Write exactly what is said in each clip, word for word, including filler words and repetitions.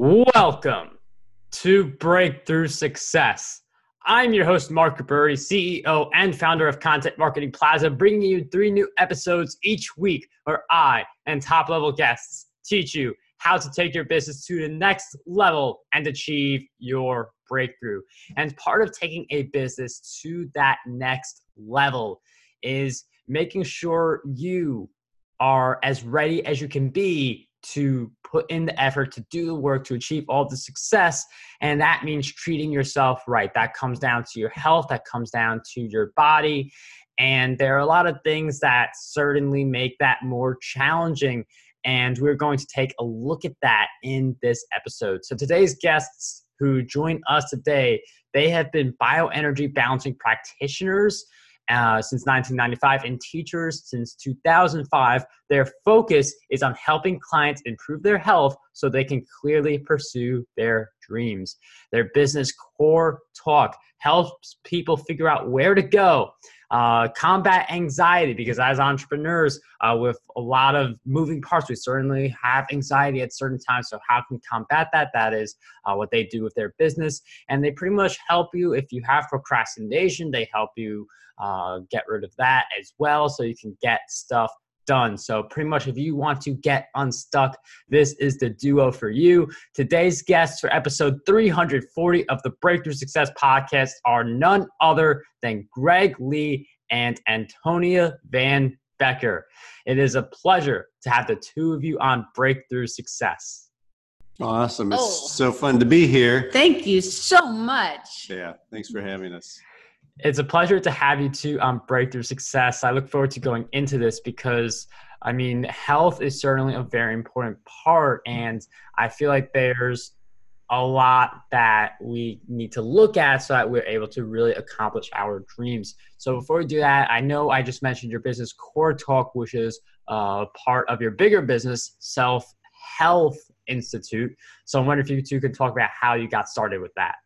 Welcome to Breakthrough Success. I'm your host, Mark Burry, C E O and founder of Content Marketing Plaza, bringing you three new episodes each week where I and top-level guests teach you how to take your business to the next level and achieve your breakthrough. And part of taking a business to that next level is making sure you are as ready as you can be to put in the effort to do the work to achieve all the success. And that means treating yourself right. That comes down to your health, that comes down to your body. And there are a lot of things that certainly make that more challenging. And we're going to take a look at that in this episode. So today's guests who join us today, they have been bioenergy balancing practitioners Uh, since nineteen ninety-five and teachers since two thousand five. Their focus is on helping clients improve their health so they can clearly pursue their dreams. Their business Core Talk helps people figure out where to go, uh, combat anxiety, because as entrepreneurs uh, with a lot of moving parts, we certainly have anxiety at certain times. So how can we combat that? That is uh, what they do with their business. And they pretty much help you if you have procrastination. They help you Uh, get rid of that as well so you can get stuff done. So pretty much if you want to get unstuck, this is the duo for you. Today's guests for episode three hundred forty of the Breakthrough Success Podcast are none other than Greg Lee and Antonia Van Becker. It is a pleasure to have the two of you on Breakthrough Success. Awesome. It's Oh. so fun to be here. Thank you so much. Yeah, thanks for having us. It's a pleasure to have you two on Breakthrough Success. I look forward to going into this because, I mean, health is certainly a very important part, and I feel like there's a lot that we need to look at so that we're able to really accomplish our dreams. So before we do that, I know I just mentioned your business Core Talk, which is uh, part of your bigger business, Self Health Institute. So I'm wondering if you two could talk about how you got started with that.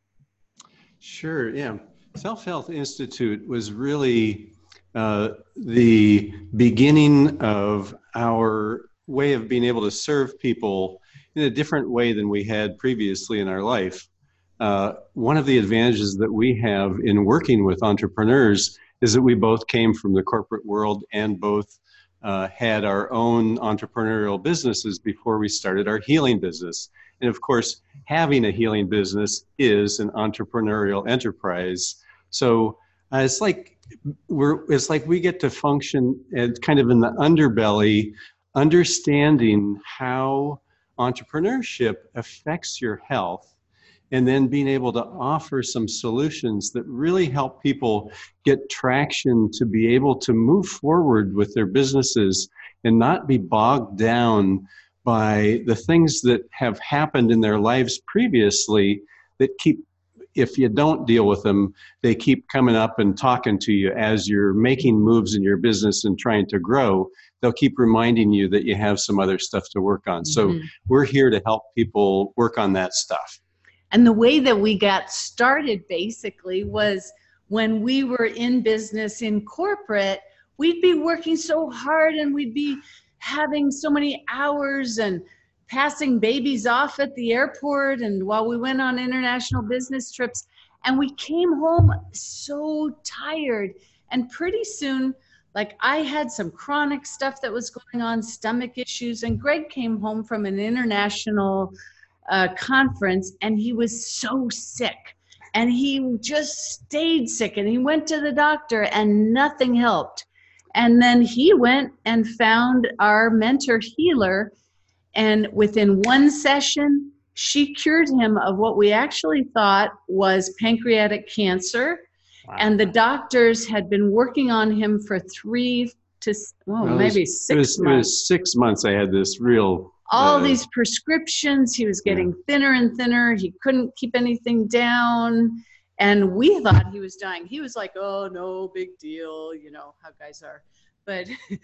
Sure, yeah. Self Health Institute was really uh, the beginning of our way of being able to serve people in a different way than we had previously in our life. Uh, one of the advantages that we have in working with entrepreneurs is that we both came from the corporate world and both uh, had our own entrepreneurial businesses before we started our healing business. And of course, having a healing business is an entrepreneurial enterprise. So uh, it's like we're it's like we get to function at kind of in the underbelly, understanding how entrepreneurship affects your health, and then being able to offer some solutions that really help people get traction to be able to move forward with their businesses and not be bogged down by the things that have happened in their lives previously that keep, if you don't deal with them, they keep coming up and talking to you as you're making moves in your business and trying to grow. They'll keep reminding you that you have some other stuff to work on. So Mm-hmm. we're here to help people work on that stuff. And the way that we got started basically was when we were in business in corporate, we'd be working so hard and we'd be having so many hours and passing babies off at the airport and while we went on international business trips, and we came home so tired. And pretty soon, like I had some chronic stuff that was going on, stomach issues, and Greg came home from an international uh, conference and he was so sick and he just stayed sick and he went to the doctor and nothing helped. And then he went and found our mentor healer, and within one session, she cured him of what we actually thought was pancreatic cancer. Wow. And the doctors had been working on him for three to, well, well maybe it was, six it was, months. It was six months I had this real... All uh, these prescriptions, he was getting yeah. thinner and thinner. He couldn't keep anything down. And we thought he was dying. He was like, oh, no, big deal. You know how guys are. But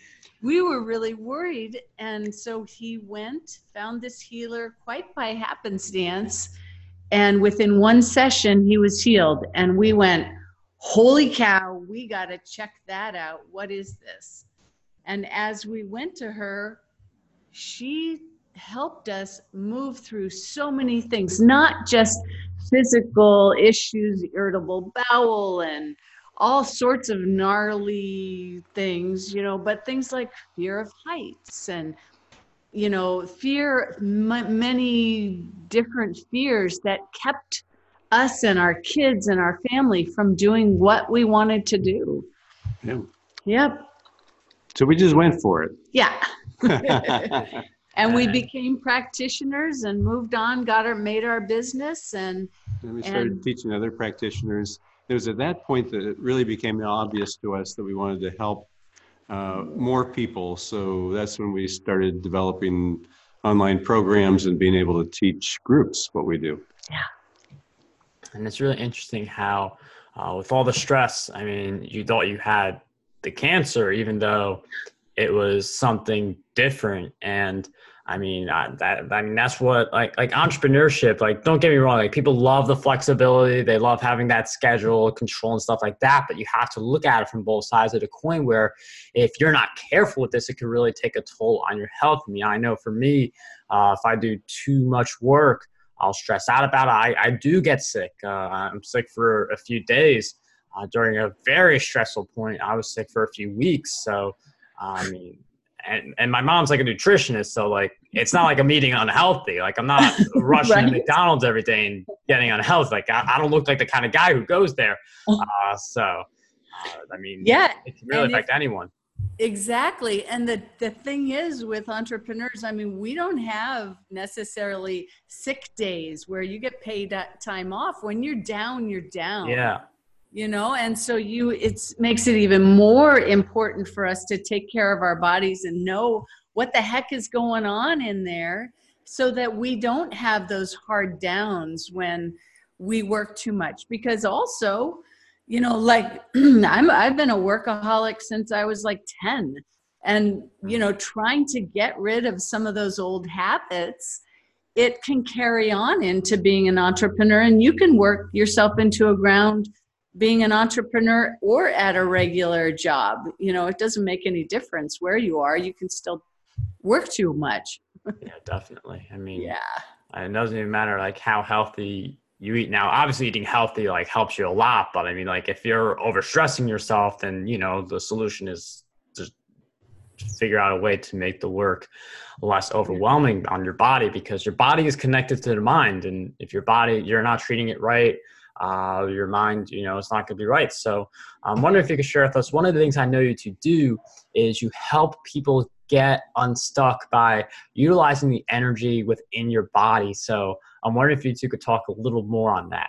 we were really worried. And so he went, found this healer quite by happenstance. And within one session, he was healed. And we went, holy cow, we got to check that out. What is this? And as we went to her, she helped us move through so many things, not just physical issues, irritable bowel and all sorts of gnarly things, you know, but things like fear of heights and, you know, fear, m- many different fears that kept us and our kids and our family from doing what we wanted to do. Yeah. Yep. So we just went for it. Yeah. And we became practitioners and moved on, got our, made our business, and, and we started and, teaching other practitioners. It was at that point that it really became obvious to us that we wanted to help uh, more people. So that's when we started developing online programs and being able to teach groups what we do. Yeah. And it's really interesting how, uh, with all the stress, I mean, you thought you had the cancer, even though it was something different. And I mean, I, that, I mean, that's what, like, like entrepreneurship, like, don't get me wrong, like, people love the flexibility. They love having that schedule, control and stuff like that. But you have to look at it from both sides of the coin, where if you're not careful with this, it can really take a toll on your health. I mean, I know for me, uh, if I do too much work, I'll stress out about it. I, I do get sick. Uh, I'm sick for a few days. Uh, during a very stressful point, I was sick for a few weeks. So, I mean, and, and my mom's like a nutritionist. So, like, it's not like I'm eating unhealthy. Like, I'm not rushing Right. to McDonald's every day and getting unhealthy. Like, I, I don't look like the kind of guy who goes there. Uh, so, uh, I mean, Yeah. it can really And affect if- anyone. Exactly. And the, the thing is with entrepreneurs, I mean, we don't have necessarily sick days where you get paid that time off. When you're down, you're down. Yeah. You know, and so you, it's makes it even more important for us to take care of our bodies and know what the heck is going on in there, so that we don't have those hard downs when we work too much. Because also, you know, like I'm, I've been a workaholic since I was like ten, and, you know, trying to get rid of some of those old habits, it can carry on into being an entrepreneur, and you can work yourself into a ground being an entrepreneur or at a regular job. You know, it doesn't make any difference where you are. You can still work too much. Yeah, definitely. I mean, Yeah. it doesn't even matter like how healthy you eat. Now, obviously eating healthy like helps you a lot, but I mean, like, if you're overstressing yourself, then, you know, the solution is just figure out a way to make the work less overwhelming on your body, because your body is connected to the mind. And if your body, you're not treating it right, uh, your mind, you know, it's not going to be right. So I'm wondering if you could share with us, one of the things I know you to do is you help people get unstuck by utilizing the energy within your body. So I'm wondering if you two could talk a little more on that.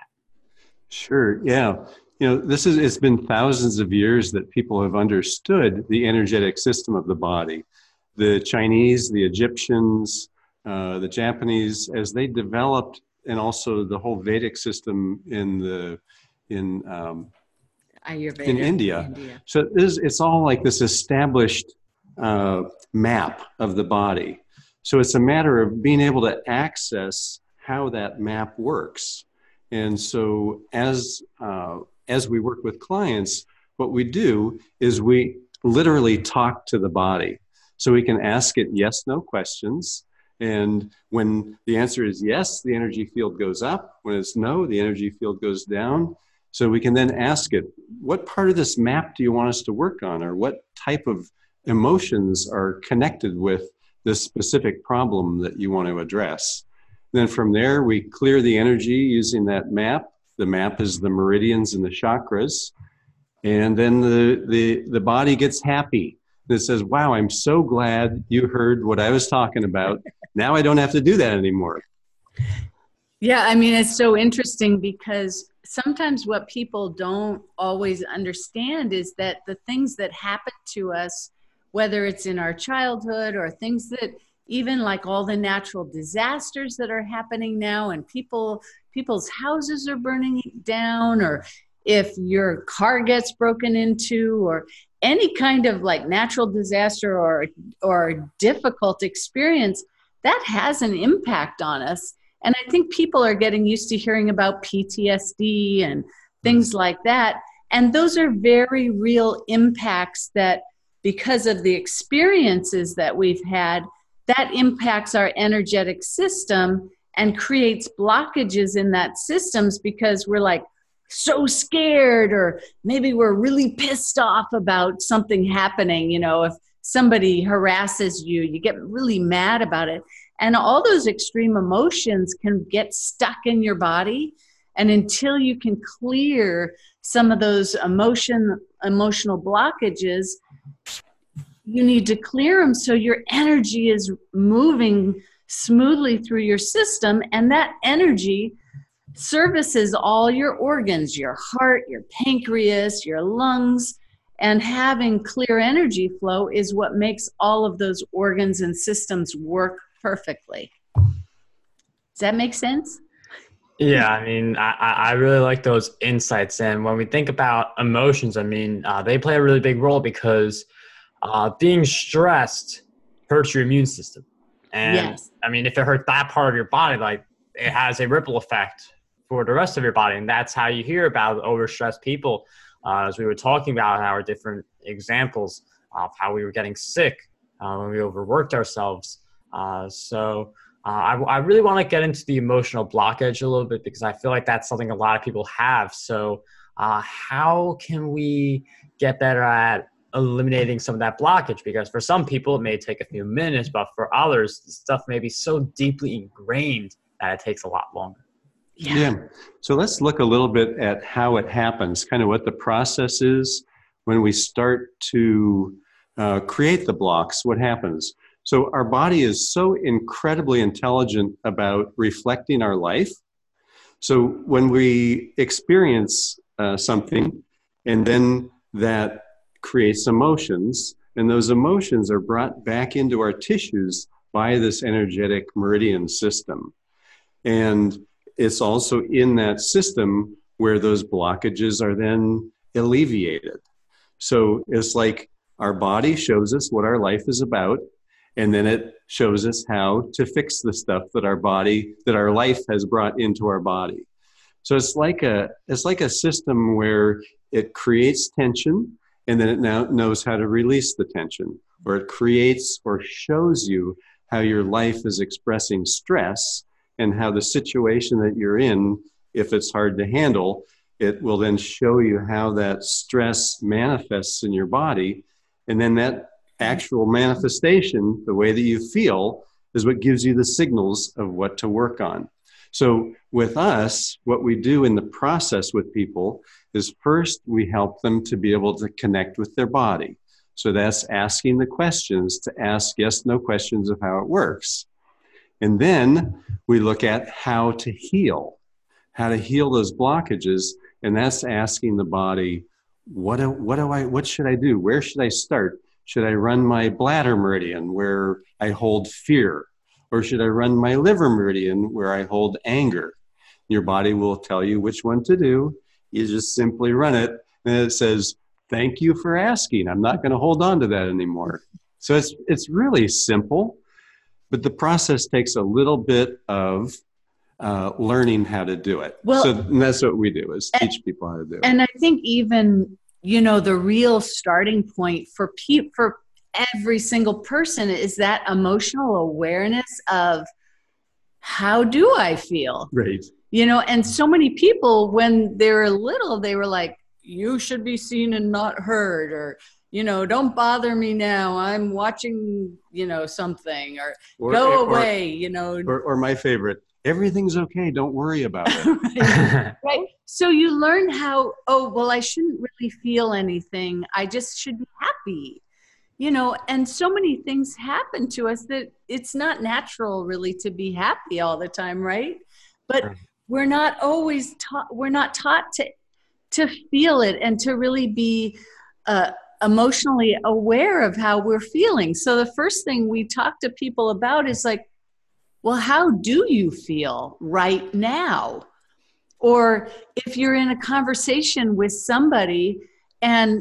Sure. Yeah. You know, this is, it's been thousands of years that people have understood the energetic system of the body. The Chinese, the Egyptians, uh, the Japanese, as they developed, and also the whole Vedic system in the, in, um, Ayurveda. in India. India. So it is, it's all like this established uh, map of the body. So it's a matter of being able to access how that map works. And so as, uh, as we work with clients, what we do is we literally talk to the body. So we can ask it yes, no questions. And when the answer is yes, the energy field goes up. When it's no, the energy field goes down. So we can then ask it, what part of this map do you want us to work on? Or what type of emotions are connected with this specific problem that you want to address? Then from there, we clear the energy using that map. The map is the meridians and the chakras. And then the, the, the body gets happy. And it says, wow, I'm so glad you heard what I was talking about. Now I don't have to do that anymore. Yeah, I mean, it's so interesting because sometimes what people don't always understand is that the things that happen to us, whether it's in our childhood or things that even like all the natural disasters that are happening now, and people people's houses are burning down, or if your car gets broken into, or any kind of like natural disaster or or difficult experience, that has an impact on us. And I think people are getting used to hearing about P T S D and things like that. And those are very real impacts that, because of the experiences that we've had, that impacts our energetic system and creates blockages in that systems because we're like so scared, or maybe we're really pissed off about something happening. You know, if somebody harasses you, you get really mad about it. And all those extreme emotions can get stuck in your body. And until you can clear some of those emotion, emotional blockages, you need to clear them so your energy is moving smoothly through your system. And that energy services all your organs, your heart, your pancreas, your lungs. And having clear energy flow is what makes all of those organs and systems work perfectly. Does that make sense? Yeah, I mean, I, I really like those insights. And when we think about emotions, I mean, uh, they play a really big role because uh, being stressed hurts your immune system. And yes. I mean, if it hurt that part of your body, like it has a ripple effect for the rest of your body. And that's how you hear about overstressed people. Uh, as we were talking about our different examples of how we were getting sick uh, when we overworked ourselves. Uh, so uh, I, I really want to get into the emotional blockage a little bit because I feel like that's something a lot of people have. So uh, how can we get better at eliminating some of that blockage? Because for some people it may take a few minutes, but for others, the stuff may be so deeply ingrained that it takes a lot longer. Yeah. yeah. So let's look a little bit at how it happens, kind of what the process is when we start to uh, create the blocks, what happens. So our body is so incredibly intelligent about reflecting our life. So when we experience uh, something and then that creates emotions, and those emotions are brought back into our tissues by this energetic meridian system. And it's also in that system where those blockages are then alleviated. So it's like our body shows us what our life is about, and then it shows us how to fix the stuff that our body, that our life has brought into our body. So it's like a, it's like a system where it creates tension, and then it now knows how to release the tension, or it creates or shows you how your life is expressing stress, and how the situation that you're in, if it's hard to handle, it will then show you how that stress manifests in your body. And then that actual manifestation, the way that you feel, is what gives you the signals of what to work on. So with us, what we do in the process with people is first we help them to be able to connect with their body. So that's asking the questions to ask yes, no questions of how it works. And then we look at how to heal, how to heal those blockages. And that's asking the body, what do, what do I, what should I do? Where should I start? Should I run my bladder meridian where I hold fear? Or should I run my liver meridian where I hold anger? Your body will tell you which one to do. You just simply run it. And it says, thank you for asking. I'm not going to hold on to that anymore. So it's, it's really simple. But the process takes a little bit of uh, learning how to do it. Well, so and that's what we do, is and, teach people how to do it. And I think even, you know, the real starting point for pe- for every single person is that emotional awareness of how do I feel? Right. You know, and so many people, when they were little, they were like, you should be seen and not heard, or, you know, don't bother me now, I'm watching, you know, something, or, or go or, away, you know. Or, or my favorite, everything's okay, don't worry about it. right. Right. So you learn how, oh, well, I shouldn't really feel anything, I just should be happy, you know. And so many things happen to us that it's not natural really to be happy all the time, right? But right. we're not always taught, we're not taught to to feel it and to really be uh, emotionally aware of how we're feeling. So the first thing we talk to people about is like, well, how do you feel right now? Or if you're in a conversation with somebody and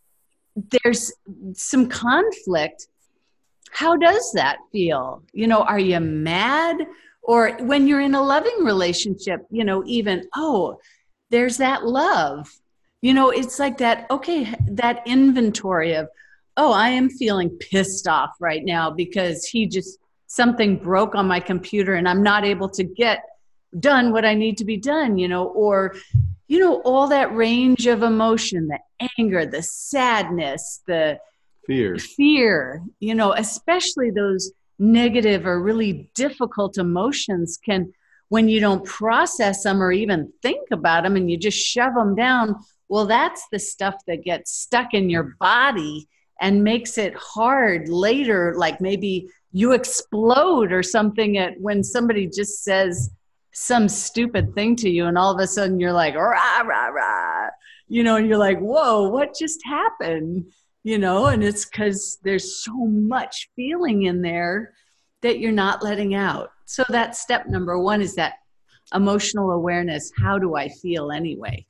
there's some conflict, how does that feel? You know, are you mad? Or when you're in a loving relationship, you know, even, oh, there's that love. You know, it's like that, okay, that inventory of, oh, I am feeling pissed off right now because he just something broke on my computer and I'm not able to get done what I need to be done, you know, or, you know, all that range of emotion, the anger, the sadness, the Fear. fear, you know, especially those negative or really difficult emotions can, when you don't process them or even think about them and you just shove them down, well, that's the stuff that gets stuck in your body and makes it hard later. Like maybe you explode or something at when somebody just says some stupid thing to you and all of a sudden you're like, rah, rah, rah, you know, and you're like, whoa, what just happened? You know, and it's because there's so much feeling in there that you're not letting out. So that's step number one, is that emotional awareness. How do I feel anyway?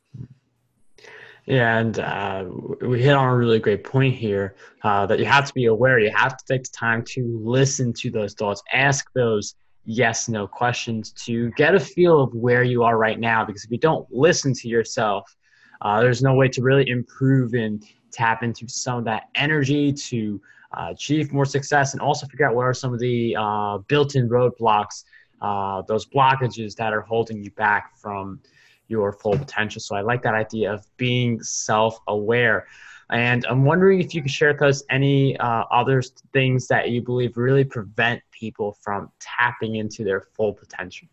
Yeah, and uh, we hit on a really great point here, uh, that you have to be aware. You have to take the time to listen to those thoughts, ask those yes, no questions to get a feel of where you are right now. Because if you don't listen to yourself, uh, there's no way to really improve and tap into some of that energy to uh, achieve more success, and also figure out what are some of the uh, built-in roadblocks, uh, those blockages that are holding you back from your full potential. So I like that idea of being self-aware. And I'm wondering if you could share with us any uh, other things that you believe really prevent people from tapping into their full potential.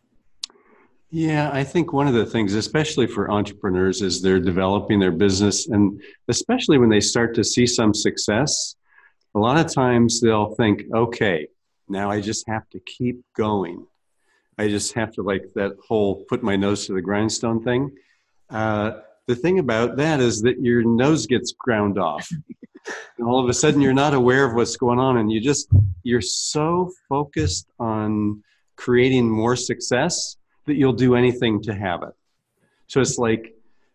Yeah, I think one of the things, especially for entrepreneurs, is they're developing their business. And especially when they start to see some success, a lot of times they'll think, okay, now I just have to keep going. I just have to, like that whole put my nose to the grindstone thing. Uh, the thing about that is that your nose gets ground off. And all of a sudden you're not aware of what's going on, and you just, you're so focused on creating more success that you'll do anything to have it. So it's like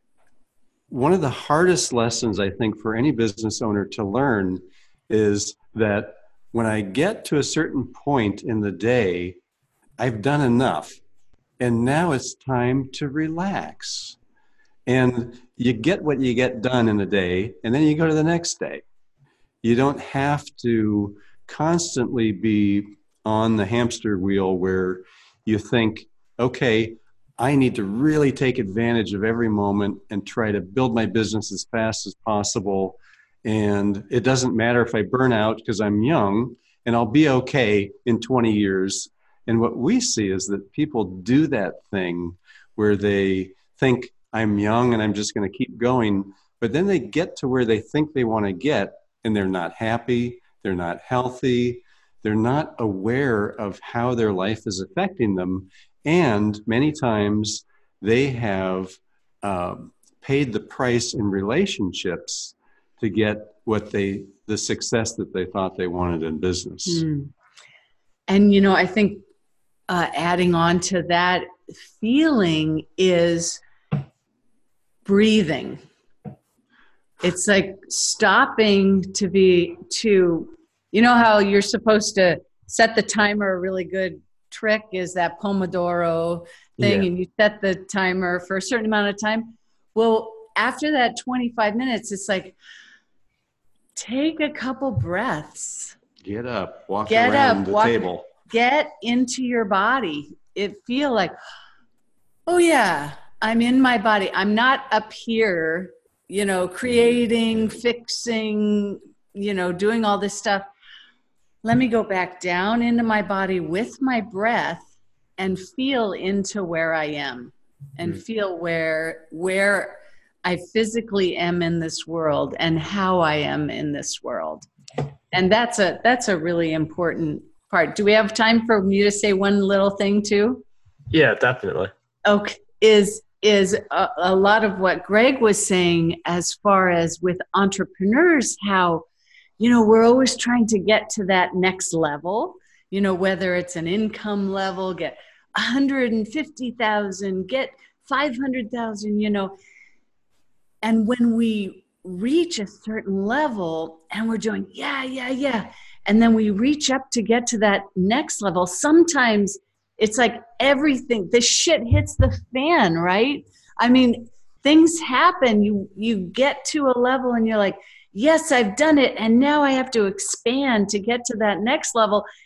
one of the hardest lessons, I think, for any business owner to learn is that when I get to a certain point in the day, I've done enough, and now it's time to relax. And you get what you get done in a day, and then you go to the next day. You don't have to constantly be on the hamster wheel where you think, okay, I need to really take advantage of every moment and try to build my business as fast as possible. And it doesn't matter if I burn out because I'm young, and I'll be okay in twenty years. And what we see is that people do that thing where they think, I'm young and I'm just going to keep going. But then they get to where they think they want to get, and they're not happy, they're not healthy, they're not aware of how their life is affecting them. And many times they have um, paid the price in relationships to get what they, the success that they thought they wanted in business. Mm. And, you know, I think uh, adding on to that feeling is breathing. It's like stopping to be, to, you know how you're supposed to set the timer. A really good trick is that Pomodoro thing, yeah. And you set the timer for a certain amount of time. Well, after that twenty-five minutes, it's like, take a couple breaths. Get up, walk Get around up, the walk, table. Get into your body. It feel like, oh yeah, I'm in my body. I'm not up here, you know, creating, fixing, you know, doing all this stuff. Let me go back down into my body with my breath and feel into where I am, and mm-hmm. feel where, where I physically am in this world and how I am in this world. And that's a, that's a really important part. Do we have time for you to say one little thing too? Yeah, definitely. Okay. Is, is a, a lot of what Greg was saying as far as with entrepreneurs, how, you know, we're always trying to get to that next level, you know, whether it's an income level, get one hundred fifty thousand, get five hundred thousand, you know. And when we reach a certain level and we're doing, yeah, yeah, yeah. And then we reach up to get to that next level. Sometimes it's like everything, the shit hits the fan, right? I mean, things happen. You, you get to a level and you're like, yes, I've done it. And now I have to expand to get to that next level.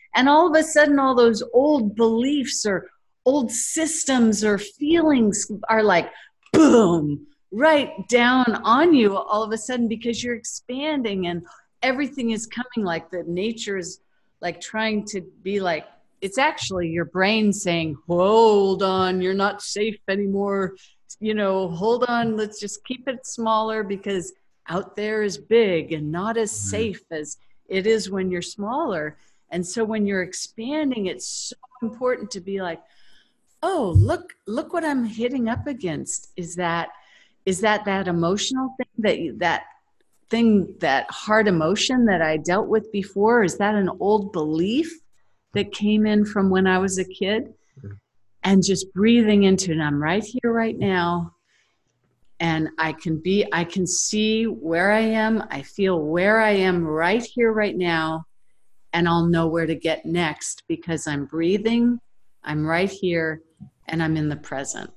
And all of a sudden, all those old beliefs or old systems or feelings are like, boom, right down on you all of a sudden, because you're expanding and everything is coming, like the nature is like trying to be like, it's actually your brain saying, hold on, you're not safe anymore. You know, hold on, let's just keep it smaller because out there is big and not as safe as it is when you're smaller. And so when you're expanding, it's so important to be like, oh, look, look what I'm hitting up against. Is that, is that that emotional thing that you, that thing, that hard emotion that I dealt with before? Is that an old belief that came in from when I was a kid? And just breathing into it. I'm right here, right now. And I can be, I can see where I am. I feel where I am right here, right now. And I'll know where to get next because I'm breathing, I'm right here, and I'm in the present.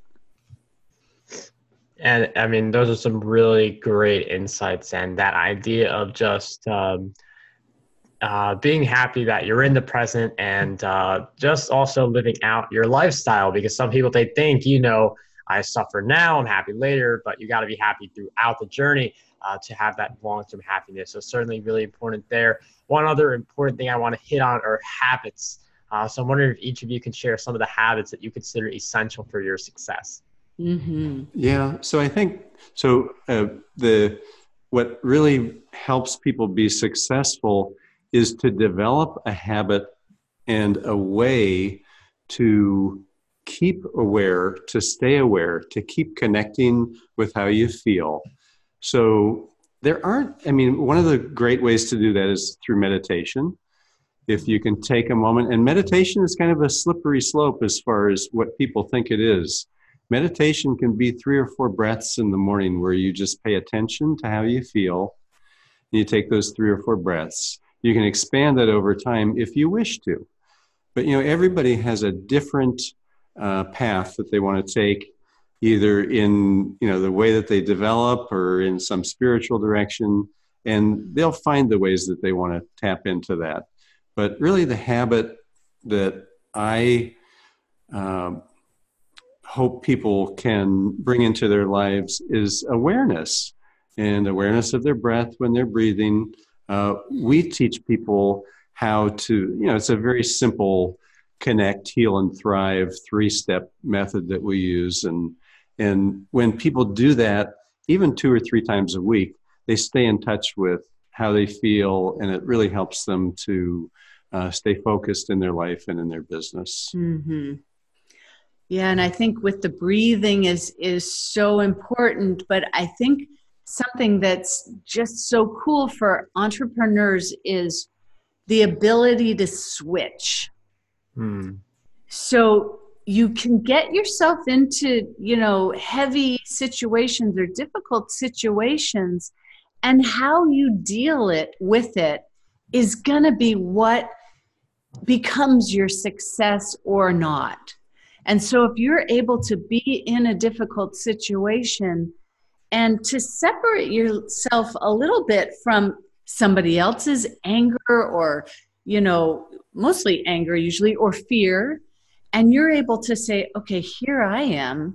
And I mean, those are some really great insights. And that idea of just um, uh, being happy that you're in the present and uh, just also living out your lifestyle, because some people, they think, you know, I suffer now, I'm happy later, but you got to be happy throughout the journey uh, to have that long-term happiness. So certainly really important there. One other important thing I want to hit on are habits. Uh, so I'm wondering if each of you can share some of the habits that you consider essential for your success. Mm-hmm. Yeah. So I think, so uh, the, what really helps people be successful is to develop a habit and a way to keep aware, to stay aware, to keep connecting with how you feel. So there aren't, I mean, one of the great ways to do that is through meditation. If you can take a moment, and meditation is kind of a slippery slope as far as what people think it is. Meditation can be three or four breaths in the morning where you just pay attention to how you feel. And you take those three or four breaths. You can expand that over time if you wish to. But, you know, everybody has a different uh, path that they want to take, either in, you know, the way that they develop or in some spiritual direction. And they'll find the ways that they want to tap into that. But really the habit that I um, hope people can bring into their lives is awareness, and awareness of their breath when they're breathing. Uh, we teach people how to, you know, it's a very simple connect, heal, and thrive three-step method that we use. And, and when people do that, even two or three times a week, they stay in touch with how they feel, and it really helps them to uh, stay focused in their life and in their business. Mm-hmm. Yeah, and I think with the breathing is is so important, but I think something that's just so cool for entrepreneurs is the ability to switch. Hmm. So you can get yourself into, you know, heavy situations or difficult situations, and how you deal it with it is going to be what becomes your success or not. And so if you're able to be in a difficult situation and to separate yourself a little bit from somebody else's anger, or, you know, mostly anger usually, or fear, and you're able to say, okay, here I am,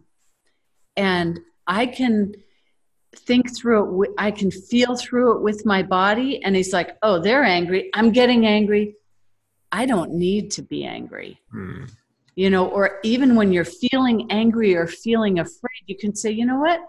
and I can think through it, I can feel through it with my body. And he's like, oh, they're angry, I'm getting angry, I don't need to be angry. Hmm. You know, or even when you're feeling angry or feeling afraid, you can say, you know what?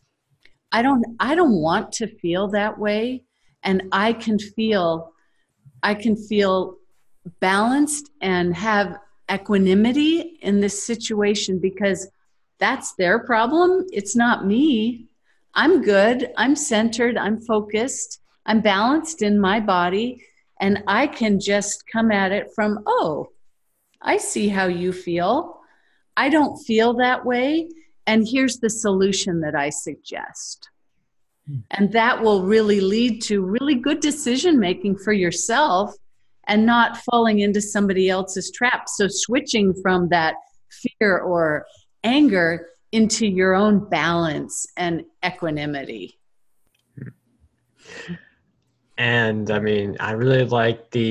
I don't, I don't want to feel that way. And I can feel, I can feel balanced and have equanimity in this situation, because that's their problem. It's not me. I'm good. I'm centered. I'm focused. I'm balanced in my body. And I can just come at it from, oh, I see how you feel. I don't feel that way. And here's the solution that I suggest. Hmm. And that will really lead to really good decision making for yourself and not falling into somebody else's trap. So switching from that fear or anger into your own balance and equanimity. And I mean, I really like the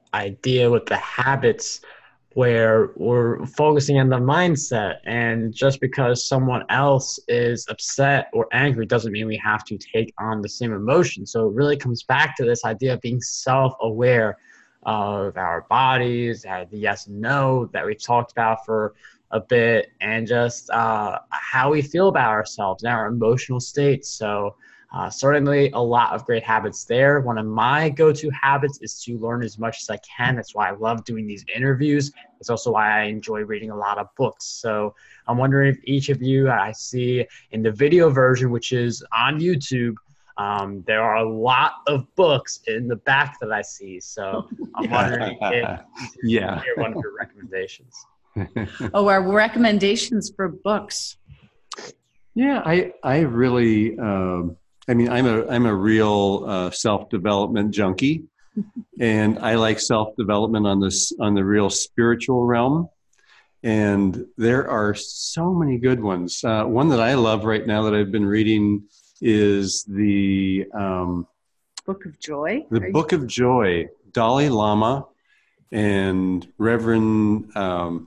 idea with the habits where we're focusing on the mindset, and just because someone else is upset or angry doesn't mean we have to take on the same emotion. So it really comes back to this idea of being self-aware of our bodies, uh, the yes and no that we've talked about for a bit, and just uh, how we feel about ourselves and our emotional states. So Uh, certainly a lot of great habits there. One of my go-to habits is to learn as much as I can. That's why I love doing these interviews. It's also why I enjoy reading a lot of books. So I'm wondering if each of you, I see in the video version, which is on YouTube, um, there are a lot of books in the back that I see. So I'm wondering if yeah. hear one of your recommendations. Oh, our recommendations for books. Yeah, I I really. Um, I mean, I'm a I'm a real uh, self-development junkie, and I like self-development on this on the real spiritual realm. And there are so many good ones. Uh, one that I love right now that I've been reading is the um, Book of Joy. the Are Book you- of Joy, Dalai Lama and Reverend um,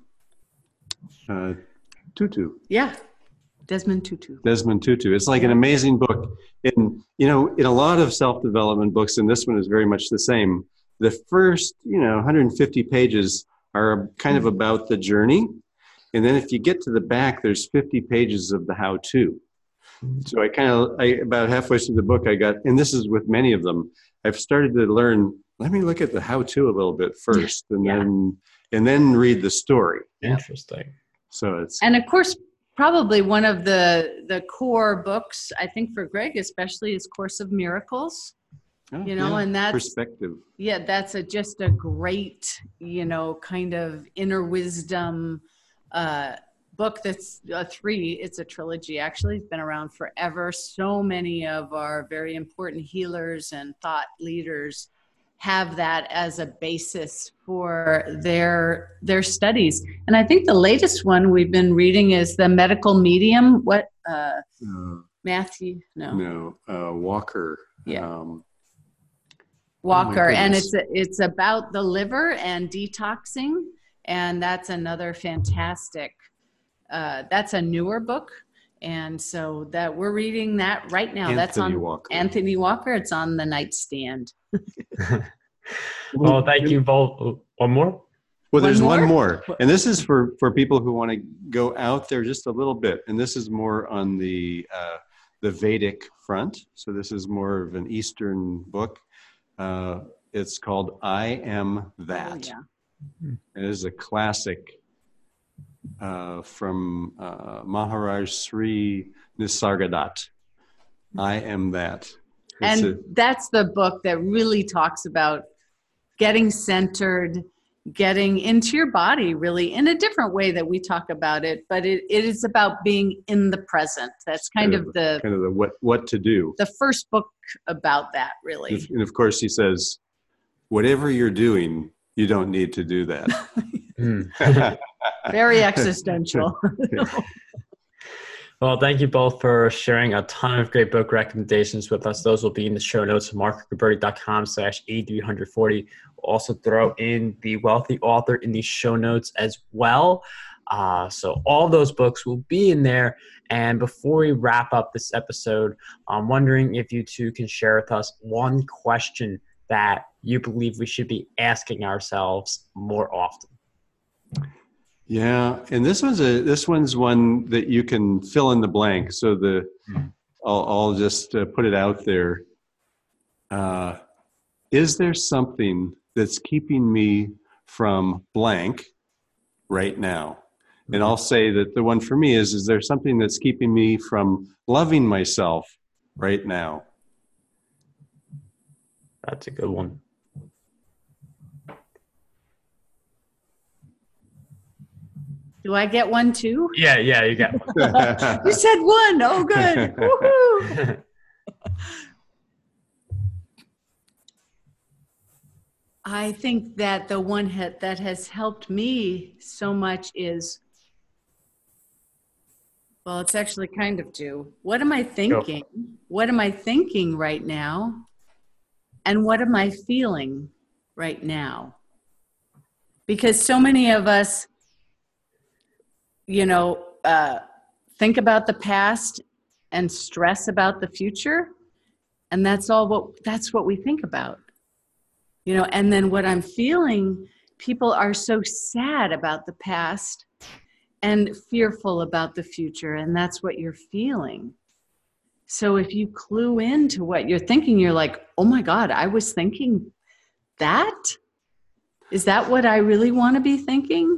uh, Tutu. Yeah, Desmond Tutu. Desmond Tutu. It's like an amazing book. And, you know, in a lot of self-development books, and this one is very much the same, the first, you know, one hundred fifty pages are kind of about the journey. And then if you get to the back, there's fifty pages of the how-to. So I kind of, I, about halfway through the book, I got, and this is with many of them, I've started to learn, let me look at the how-to a little bit first, and Yeah. then, and then read the story. Interesting. So it's, And of course, probably one of the the core books, I think for Greg especially, is Course of Miracles. oh, You know, yeah, and that's perspective. yeah, that's a just a great, you know, kind of inner wisdom uh, book. That's a three. It's a trilogy. Actually, it's been around forever. So many of our very important healers and thought leaders have that as a basis for their their studies. And I think the latest one we've been reading is The Medical Medium. What uh, Uh, Matthew? No, no, uh, Walker. Yeah. Um, Walker, and goodness. it's it's about the liver and detoxing, and that's another fantastic. Uh, that's a newer book, and so that we're reading that right now. that's Anthony on Walker. Anthony Walker. It's on the nightstand. Well, thank you both. One more? Well, One there's more? one more, and this is for for people who want to go out there just a little bit, and this is more on the uh, the Vedic front. So this is more of an Eastern book. Uh, it's called I Am That. Oh, yeah. It is a classic uh, from uh, Maharaj Sri Nisargadatta. I Am That. It's And a- that's the book that really talks about getting centered, getting into your body really in a different way that we talk about it, but it, it is about being in the present. That's kind of the kind of the what what to do. the first book about that, really. And of course, he says, whatever you're doing, you don't need to do that. Mm. Very existential. Well, thank you both for sharing a ton of great book recommendations with us. Those will be in the show notes at markgilberti.com slash A three forty. We'll also throw in the Wealthy Author in the show notes as well. Uh, so all those books will be in there. And before we wrap up this episode, I'm wondering if you two can share with us one question that you believe we should be asking ourselves more often. Yeah, and this one's a this one's one that you can fill in the blank. So the I'll, I'll just uh, put it out there. Uh, is there something that's keeping me from blank right now? And I'll say that the one for me is: is there something that's keeping me from loving myself right now? That's a good one. Do I get one too? Yeah, yeah, you got one. You said one. Oh, good. Woohoo. I think that the one ha- that has helped me so much is, well, it's actually kind of two. What am I thinking? What am I thinking right now? And what am I feeling right now? because so many of us, you know, uh, think about the past and stress about the future. And that's all what, that's what we think about, you know, and then what I'm feeling, people are so sad about the past and fearful about the future. And that's what you're feeling. So if you clue into what you're thinking, you're like, oh my God, I was thinking that? Is that what I really want to be thinking?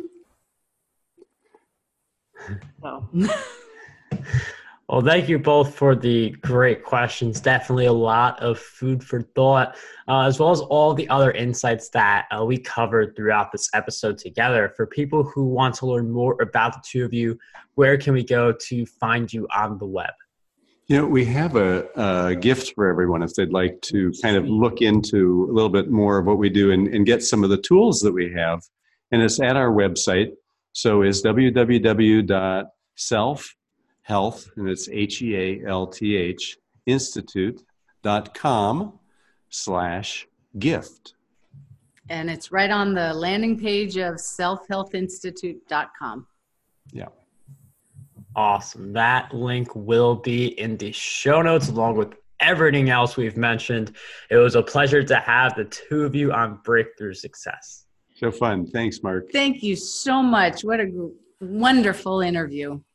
So. Well, thank you both for the great questions. Definitely a lot of food for thought, uh, as well as all the other insights that uh, we covered throughout this episode together. For people who want to learn more about the two of you, where can we go to find you on the web? You know, we have a, a gift for everyone if they'd like to kind of look into a little bit more of what we do and, and get some of the tools that we have. And it's at our website. So it's w w w dot self health, and it's H E A L T H, institute dot com slash gift. And it's right on the landing page of self health institute dot com. Yeah. Awesome. That link will be in the show notes along with everything else we've mentioned. It was a pleasure to have the two of you on Breakthrough Success. So fun. Thanks, Mark. Thank you so much. What a wonderful interview.